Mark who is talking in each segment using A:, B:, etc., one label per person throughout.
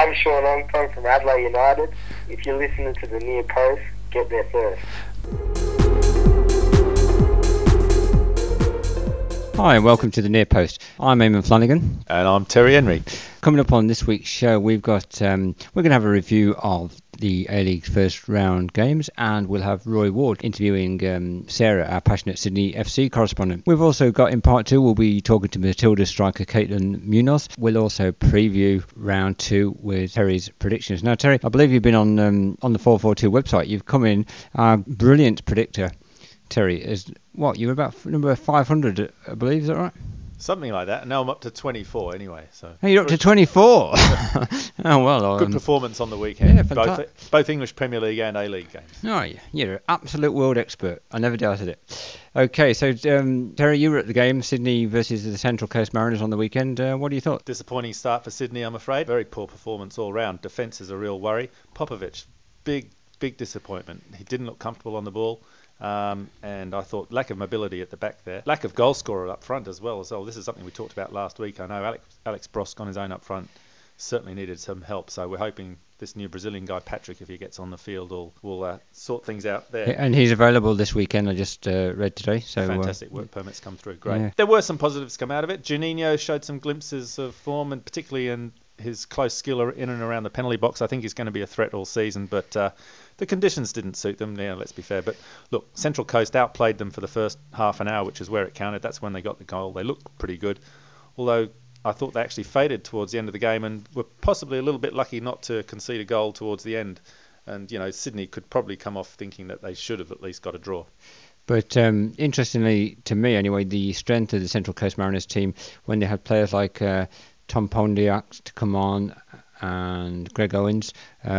A: I'm Sean Armstrong from Adelaide United. If you're listening to the Near Post, get there first.
B: Hi and welcome to the Near Post. I'm Eamon Flanagan.
C: And I'm Terry Henry.
B: Coming up on this week's show, we've got we're going to have a review of the A-League's first round games, and we'll have Roy Ward interviewing Sarah, our passionate Sydney FC correspondent. We've also got, in part two, we'll be talking to Matilda striker Caitlin Munoz. We'll also preview round two with Terry's predictions. Now, Terry, I believe you've been on the 442 website. You've come in, our brilliant predictor, Terry, is what, you're about number 500, I believe, is that right?
C: Something like that. Now I'm up to 24 anyway. So.
B: Hey, you're up to 24? Oh, well.
C: Good performance on the weekend.
B: Yeah,
C: both English Premier League and A-League games.
B: Oh, you're an absolute world expert. I never doubted it. Okay, so Terry, you were at the game, Sydney versus the Central Coast Mariners on the weekend. What do you thought?
C: Disappointing start for Sydney, I'm afraid. Very poor performance all round. Defence is a real worry. Popovic, big disappointment. He didn't look comfortable on the ball. And I thought lack of mobility at the back there, lack of goal scorer up front as well. So this is something we talked about last week. I know Alex Brosk on his own up front certainly needed some help. So we're hoping this new Brazilian guy Patrick, if he gets on the field, will sort things out there.
B: And he's available this weekend. I just read today. So
C: fantastic work permits come through. Great.
B: Yeah.
C: There were some positives come out of it. Juninho showed some glimpses of form, and particularly in his close skill in and around the penalty box. I think he's going to be a threat all season, but the conditions didn't suit them. Yeah, let's be fair. But look, Central Coast outplayed them for the first half an hour, which is where it counted. That's when they got the goal. They looked pretty good, although I thought they actually faded towards the end of the game and were possibly a little bit lucky not to concede a goal towards the end. And, Sydney could probably come off thinking that they should have at least got a draw.
B: But interestingly, to me anyway, the strength of the Central Coast Mariners team, when they had players like Tom Pondiak to come on and Greg Owens,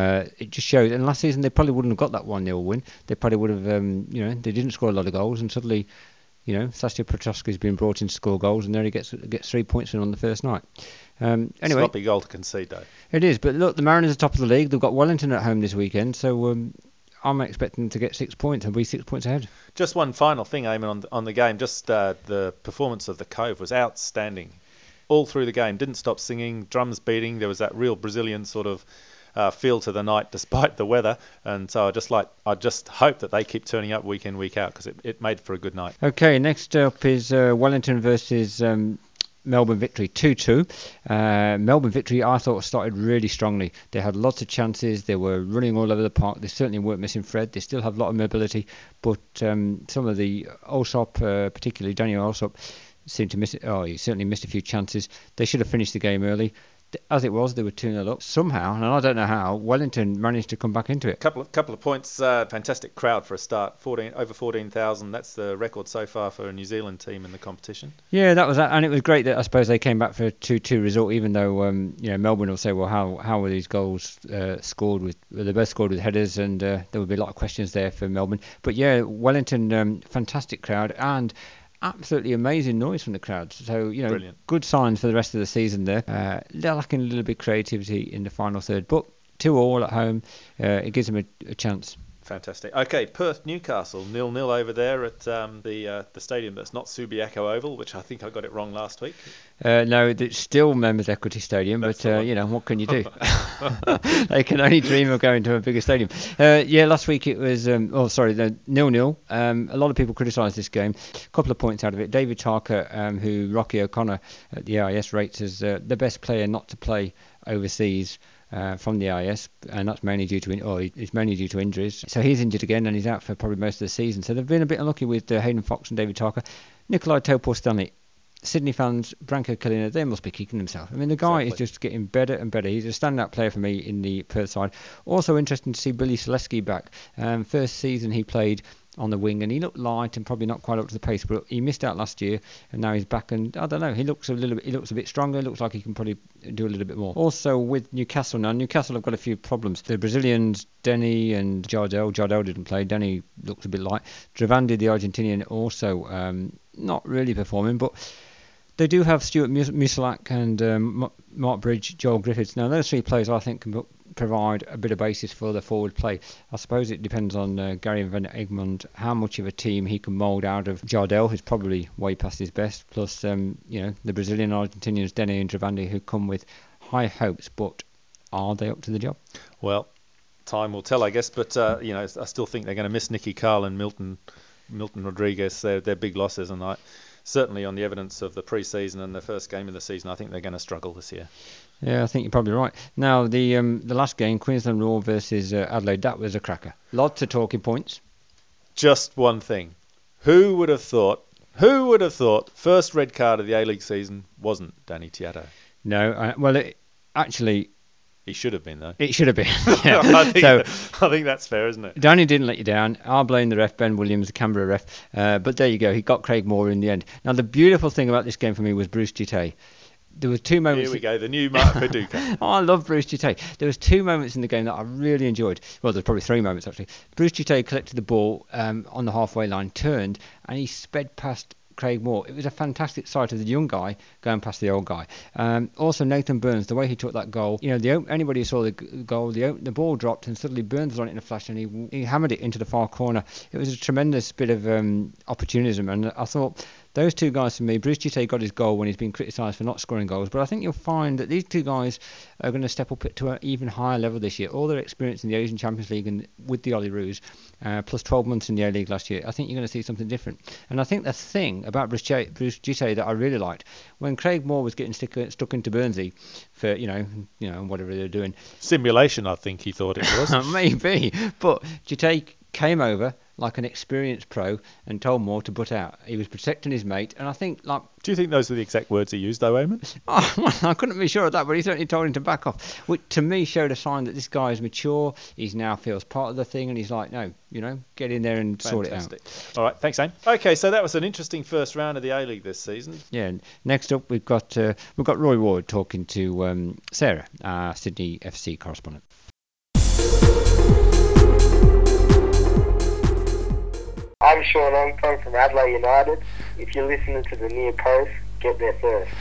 B: it just showed. And last season they probably wouldn't have got that 1-0 win. They probably would have, they didn't score a lot of goals, and suddenly, Sasha Petrosky's been brought in to score goals, and there he gets 3 points in on the first night. Anyway,
C: sloppy goal to concede though.
B: It is, but look, the Mariners are top of the league. They've got Wellington at home this weekend, so I'm expecting them to get 6 points and be 6 points ahead.
C: Just one final thing, Eamon, on the game. Just the performance of the Cove was outstanding. All through the game, didn't stop singing, drums beating. There was that real Brazilian sort of feel to the night despite the weather. And so I just hope that they keep turning up week in, week out, because it made for a good night.
B: Okay, next up is Wellington versus Melbourne Victory, 2-2. Melbourne Victory, I thought, started really strongly. They had lots of chances. They were running all over the park. They certainly weren't missing Fred. They still have a lot of mobility. But some of the Allsop, particularly Daniel Allsop, seemed to miss it. Oh, he certainly missed a few chances. They should have finished the game early. As it was, they were 2-0 up. Somehow, and I don't know how, Wellington managed to come back into it.
C: Couple of points. Fantastic crowd for a start. Over 14,000. That's the record so far for a New Zealand team in the competition.
B: Yeah, that was that, and it was great that I suppose they came back for a 2-2 result. Even though Melbourne will say, well, how were these goals scored with? Well, they both scored with headers, and there would be a lot of questions there for Melbourne. But yeah, Wellington, fantastic crowd and absolutely amazing noise from the crowd. So,
C: brilliant.
B: Good signs for the rest of the season there. They're lacking a little bit of creativity in the final third, but 2-2 at home, it gives them a chance.
C: Fantastic. Okay, Perth Newcastle 0-0 over there at the stadium that's not Subiaco Oval, which I think I got it wrong last week.
B: No, it's still Members Equity Stadium, that's but what can you do? They can only dream of going to a bigger stadium. Last week it was 0-0. A lot of people criticised this game. A couple of points out of it. David Tarker, who Rocky O'Connor at the AIS rates as the best player not to play overseas from the AIS, and that's mainly due to injuries. So he's injured again, and he's out for probably most of the season. So they've been a bit unlucky with Hayden Fox and David Tarker. Nikolai Topor-Stanley, Sydney fans, Branko Kalina, they must be kicking themselves. I mean, the guy is just getting better and better. He's a standout player for me in the Perth side. Also interesting to see Billy Selesky back. First season he played on the wing, and he looked light and probably not quite up to the pace, but he missed out last year, and now he's back, and I don't know, he looks a bit stronger. Looks like he can probably do a little bit more. Also with Newcastle have got a few problems. The Brazilians Denny and Jardel didn't play. Denny looks a bit light. Dravandi, the Argentinian, also not really performing, but they do have Stuart Musalak and Mark Bridge, Joel Griffiths. Now those three players I think can provide a bit of basis for the forward play. I suppose it depends on Gary Van Egmond, how much of a team he can mould out of Jardel, who's probably way past his best, plus the Brazilian Argentinians Denny and Dravandi, who come with high hopes, but Are they up to the job?
C: Well, time will tell, I guess. But I still think they're going to miss Nicky Carl and Milton Rodriguez. They're big losses, and certainly on the evidence of the pre-season and the first game of the season, I think they're going to struggle this year.
B: Yeah, I think you're probably right. Now, the last game, Queensland Roar versus Adelaide, that was a cracker. Lots of talking points.
C: Just one thing. Who would have thought first red card of the A-League season wasn't Danny Teato?
B: No, actually...
C: He should have been, though.
B: It should have been. Yeah.
C: I think that's fair, isn't it?
B: Danny didn't let you down. I'll blame the ref, Ben Williams, the Canberra ref. But there you go. He got Craig Moore in the end. Now, the beautiful thing about this game for me was Bruce Gite. There were 2 moments.
C: Here we go, the new Mark Viduka.
B: Oh, I love Bruce Gite. There was 2 moments in the game that I really enjoyed. Well, there's probably 3 moments, actually. Bruce Gite collected the ball on the halfway line, turned, and he sped past Craig Moore. It was a fantastic sight of the young guy going past the old guy. Also, Nathan Burns, the way he took that goal, anybody who saw the goal, the ball dropped and suddenly Burns was on it in a flash and he hammered it into the far corner. It was a tremendous bit of opportunism, and I thought those 2 guys for me, Bruce Gite got his goal when he's been criticised for not scoring goals, but I think you'll find that these 2 guys are going to step up to an even higher level this year. All their experience in the Asian Champions League and with the Olyroos, plus 12 months in the A-League last year, I think you're going to see something different. And I think the thing about Bruce Gite that I really liked, when Craig Moore was getting stuck into Burnsy for, whatever they're doing.
C: Simulation, I think he thought it was.
B: Maybe, but Gite came over like an experienced pro and told Moore to butt out. He was protecting his mate, and I think,
C: Do you think those were the exact words he used, though, Eamon?
B: I couldn't be sure of that, but he certainly told him to back off, which to me showed a sign that this guy is mature. He now feels part of the thing, and he's like, no, get in there and sort it out.
C: All right, thanks, Aim. Okay, so that was an interesting first round of the A-League this season.
B: Yeah. Next up, we've got Roy Ward talking to Sarah, our Sydney FC correspondent.
A: I'm Sean Ongpong from Adelaide United. If you're listening to the Near Post, get there first.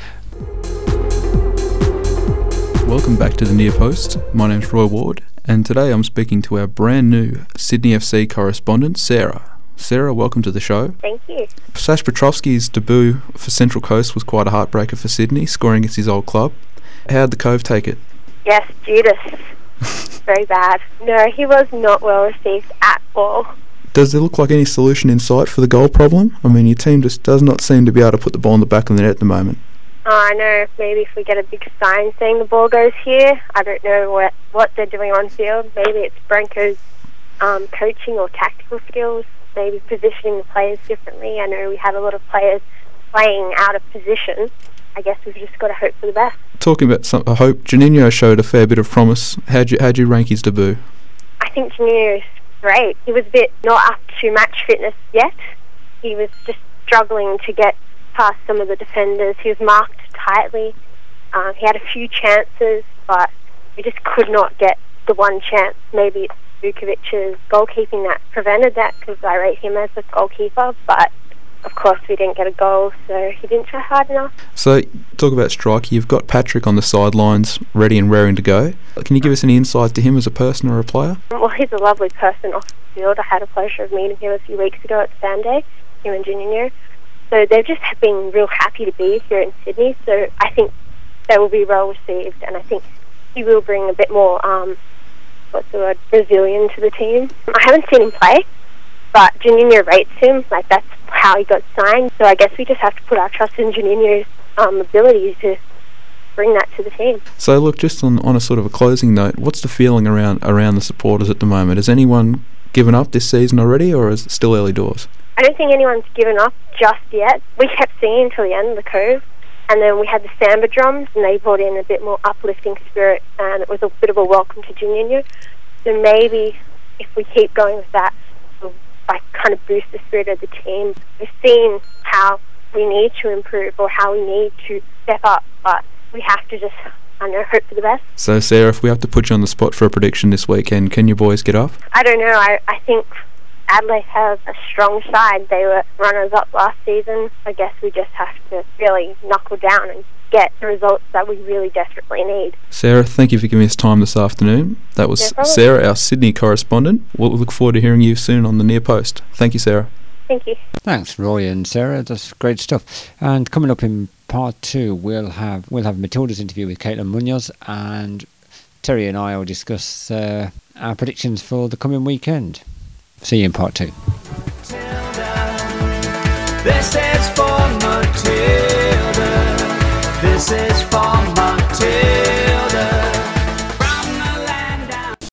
D: Welcome back to the Near Post. My name's Roy Ward, and today I'm speaking to our brand new Sydney FC correspondent, Sarah. Sarah, welcome to the show.
E: Thank you.
D: Sash Petrovski's debut for Central Coast was quite a heartbreaker for Sydney, scoring against his old club. How'd the Cove take it?
E: Yes, Judas. Very bad. No, he was not well received at all.
D: Does there look like any solution in sight for the goal problem? I mean, your team just does not seem to be able to put the ball in the back of the net at the moment.
E: I know, maybe if we get a big sign saying the ball goes here. I don't know what they're doing on field. Maybe it's Branko's coaching or tactical skills, maybe positioning the players differently. I know we had a lot of players playing out of position. I guess we've just got to hope for the best. Talking about
D: hope, Juninho showed a fair bit of promise. How'd you rank his debut?
E: I think Juninho's great. He was a bit not up to match fitness yet. He was just struggling to get past some of the defenders. He was marked tightly. He had a few chances, but he just could not get the one chance. Maybe it's Vukovic's goalkeeping that prevented that, because I rate him as a goalkeeper, but of course we didn't get a goal, so he didn't try hard enough.
D: So, talk about striker. You've got Patrick on the sidelines, ready and raring to go. Can you give us any insight to him as a person or a player?
E: Well, he's a lovely person off the field. I had a pleasure of meeting him a few weeks ago at Sunday, him and Juninho. So they've just been real happy to be here in Sydney, so I think they will be well received, and I think he will bring a bit more, Brazilian to the team. I haven't seen him play, but Juninho rates him, that's how he got signed, so I guess we just have to put our trust in Juninho's ability to bring that to the team.
D: So look, just on a sort of a closing note, what's the feeling around the supporters at the moment? Has anyone given up this season already, or is it still early doors?
E: I don't think anyone's given up just yet. We kept singing until the end of the Cove, and then we had the Samba drums, and they brought in a bit more uplifting spirit, and it was a bit of a welcome to Juninho. So maybe if we keep going with that, we'll kind of boost the spirit of the team. We've seen how we need to improve or how we need to step up, but we have to just, hope for the best.
D: So Sarah, if we have to put you on the spot for a prediction this weekend, can your boys get up?
E: I don't know. I think Adelaide have a strong side. They were runners-up last season. I guess we just have to really knuckle down and get the results that we really desperately need.
D: Sarah, thank you for giving us time this afternoon. That was Sarah, our Sydney correspondent. We'll look forward to hearing you soon on the Near Post. Thank you, Sarah.
E: Thank you.
B: Thanks, Roy and Sarah. That's great stuff. And coming up in part 2, we'll have Matilda's interview with Caitlin Munoz, and Terry and I will discuss our predictions for the coming weekend. See you in part 2.
F: This is for Matilda. This is for